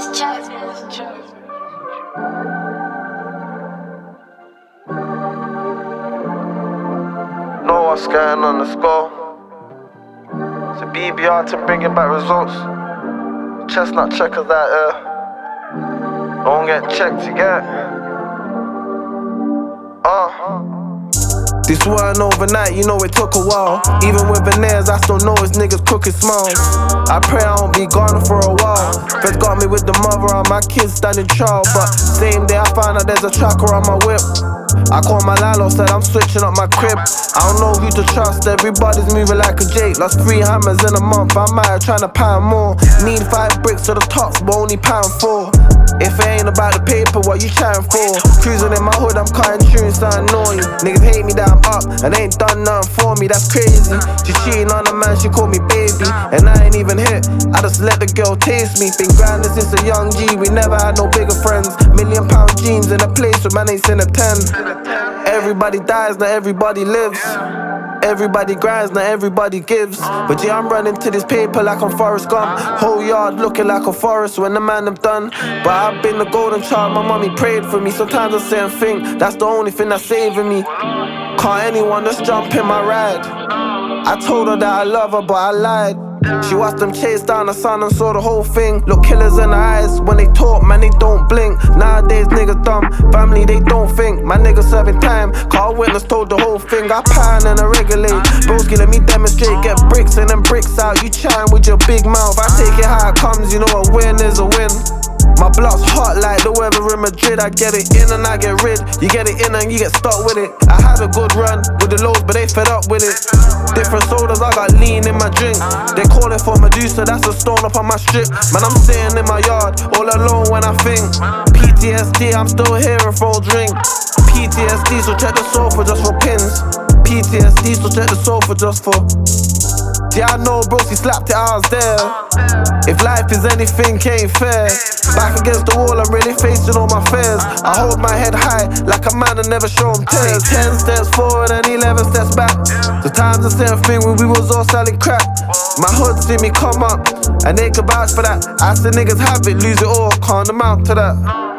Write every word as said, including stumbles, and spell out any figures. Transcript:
Know what's going on, let's go. It's a B B R to bringing back results. Chestnut checkers out here. Don't get checked, you get. Uh. This weren't overnight, you know it took a while. Even with veneers, I still know it's niggas crooked smiles. I pray I won't be gone for a while. Feds got me with the mother and my kids standing trial. But same day I found out there's a tracker on my whip. I called my landlord, said I'm switching up my crib. I don't know who to trust, everybody's moving like a Jake. Lost three hammers in a month, I'm out trying to pound more. Need five bricks to the tops, but only pound four. If it ain't about the paper, what you chatting for? Cruising in my hood, I'm cutting tunes, so annoying. Niggas hate me that I'm up, and they ain't done nothing for me, that's crazy. She cheating on a man, she called me baby, and I ain't even hit, I just let the girl taste me. Been grinding since a young G, we never had no bigger friends. Million pound jeans in a place where man ain't seen a ten. Everybody dies, not everybody lives. Everybody grinds, not everybody gives. But yeah, I'm running to this paper like I'm Forrest Gump. Whole yard looking like a forest when the man I'm done. But I've been the golden child, my mommy prayed for me. Sometimes I say and think, that's the only thing that's saving me. Can't anyone just jump in my ride. I told her that I love her, but I lied. She watched them chase down the sun and saw the whole thing. Look killers in the eyes, when they talk, man, they don't blink. Nowadays niggas dumb, family they don't think. My niggas serving time, cause a witness told the whole thing. I pan and I regulate, broski let me demonstrate. Get bricks and then bricks out, you chatting with your big mouth. I take it how it comes, you know a win is a win. My block's hot like the weather in Madrid. I get it in and I get rid. You get it in and you get stuck with it. I had a good run with the lows, but they fed up with it. Different sodas, I got lean in my drink. They call it for Medusa, that's a stone up on my strip. Man, I'm sitting in my yard, all alone when I think. P T S D, I'm still hearing for a drink. P T S D, so check the sofa just for pins. P T S D, so check the sofa just for. Yeah, I know, bro, she slapped it, I was there. If life is anything, ain't fair. Back against the wall, I'm really facing all my fears. I hold my head high, like a man that never show him tears. Ten steps forward and eleven steps back. The time's the same thing when we was all selling crap. My hood see me come up, and they could vouch for that. I said niggas have it, lose it all, can't amount to that.